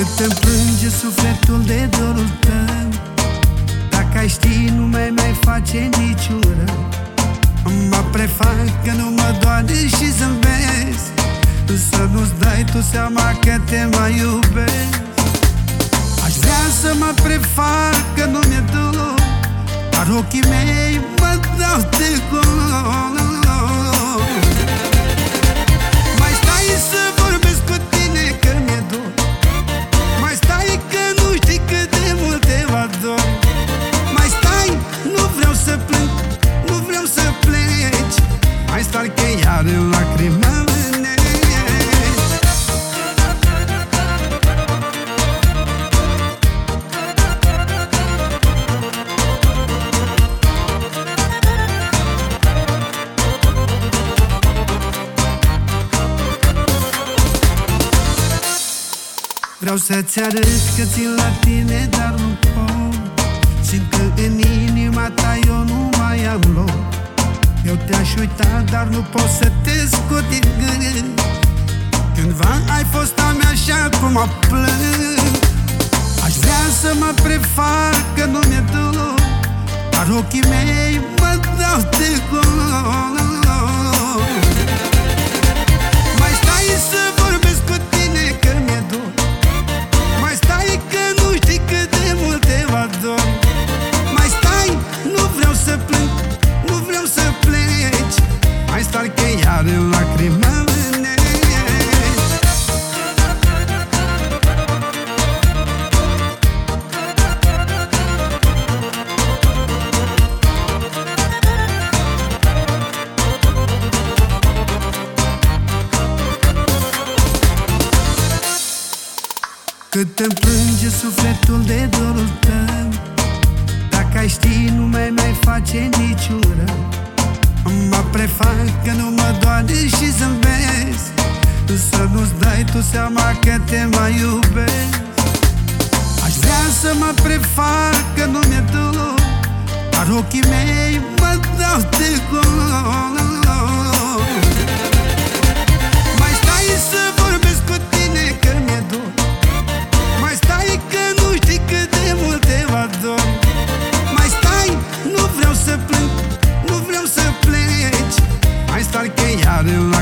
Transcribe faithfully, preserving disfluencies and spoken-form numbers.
Cât îmi plânge sufletul de dorul tău, dacă ai ști nu mai mai face niciun rău. Mă prefac că nu mă doare și zâmbesc, să nu-ți dai tu seama că te mai iubesc. Aș vrea să mă prefac că nu mi-e dor, dar ochii mei mă dau de gol. Mai stai să vorbesc cu tine că mi-e dor, mai stai că nu știi cât de mult te ador. Mai stai, nu vreau să plâng, nu vreau să pleci, mai stai că iar în lacrimi mă vânești. Vreau să-ți arăt că țin la tine, dar nu pot. Simt că în inima ta eu nu mai am loc. Eu te-aș uita, dar nu pot să te scot din gând. Cândva ai fost a mea și acum plâng. Aș vrea să mă prefac că nu mi-e dor, dar ochii mei mă dau de gol. Mai stai să vorbesc cu tine că mi-e dor, mai stai că nu știi cât de mult te ador. Mai stai, nu vreau să plâng, nu vreau să pleci, mai stai că iar în lacrimi mă vânești. Cât îmi plânge sufletul de dorul tău, dacă ai ști nu mai mai face niciun rău. Mă prefac că nu mă doare și zâmbesc, să nu-ți dai tu seama că te mai iubesc. Aș vrea să mă prefac că nu mi-e dor, dar ochii mei mă dau de gol. Mai stai să vorbesc cu tine că mi-e dor, mai stai că nu știi cât de mult te ador. Mai stai, nu vreau să plâng, nu vreau să pleci, mai stai că iar în